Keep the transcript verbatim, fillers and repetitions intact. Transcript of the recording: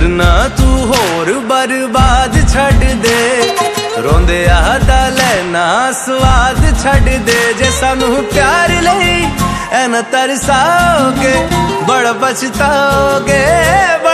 करना तू होर बर्बाद छड़ दे, रोंदे आदा लेना स्वाद छड़ दे। जे सानू प्यार लई ऐन तरसाओगे बड़ा पछताओगे।